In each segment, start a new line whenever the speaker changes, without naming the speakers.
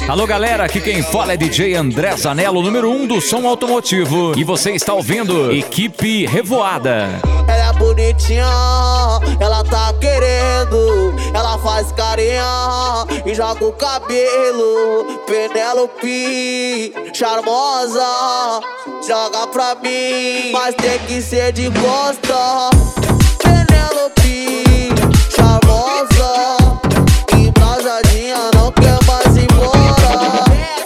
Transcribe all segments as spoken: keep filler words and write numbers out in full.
Alô galera, aqui quem fala é D J André Zanello, número um do som automotivo. E você está ouvindo Equipe Revoada.
Ela é bonitinha, ela tá querendo, ela faz carinha e joga o cabelo. Penélope, charmosa, joga pra mim, mas tem que ser de costa. Penélope, charmosa, embrasadinha, não quer mais ir embora.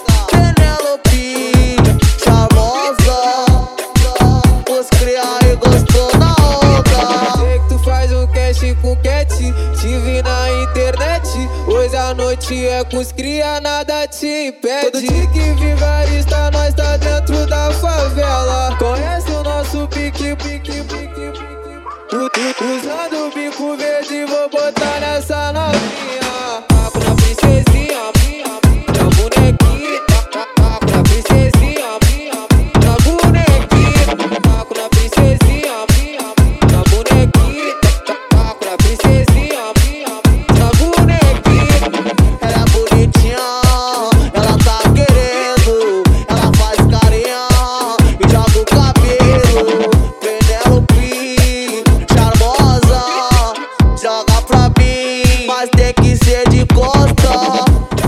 Penélope, charmosa, os cria e gostou na onda.
Sei que tu faz um cast com cat, te vi na internet. Hoje a noite é com os cria, nada te impede. Todo dia que vigarista, nós tá dentro da favela. Conhece o nosso pique, pique, pique, pique. Usando o bico verde, vou botar nessa novinha. Paco na princesinha, na bonequinha. Paco na princesinha, na bonequinha. Paco na princesinha, na bonequinha. Paco na princesinha, na bonequinha.
Ela é bonitinha, ela tá querendo, ela faz carinha e joga o cabelo. Penélope, charmosa, joga pra mim, mas tem que ser de costa.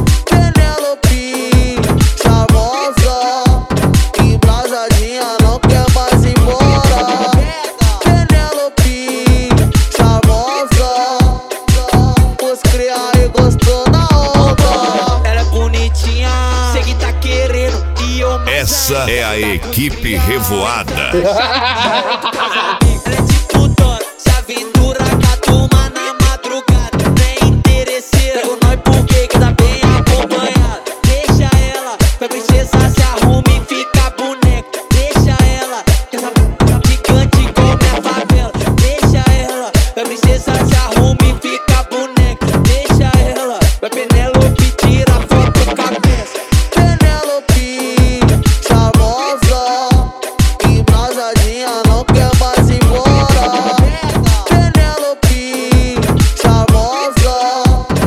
Penélope, charmosa, embrasadinha, não quer mais ir embora. Penélope, charmosa, os cria e gostou na onda.
Ela é bonitinha, sei que tá querendo e eu mais
Essa é a Equipe Revoada.
Ela é tipo Dora, se aventura com a turma na madrugada. Nem interesseira, pega o nós porque que tá bem acompanhada. Deixa ela, pra princesa se arruma e fica boneca. Deixa ela, essa gigante como é a favela. Deixa ela, pra princesa se arruma e fica boneca. Deixa ela, pra Penélope tira foto com a cabeça.
Penélope, charmosa, embrasadinha, não quer mais ir embora. Penélope, charmosa,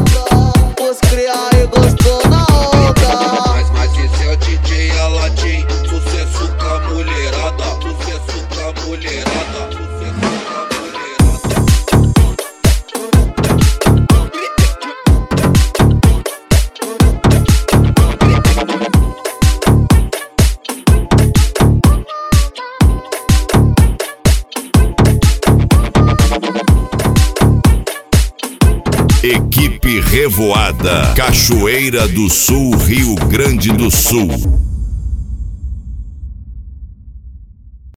os cria e gostou na onda.
Mas, mas esse é o D J Aladim, sucesso com a mulherada, sucesso com a mulherada, sucesso com a mulherada.
Equipe Revoada, Cachoeira do Sul, Rio Grande do Sul.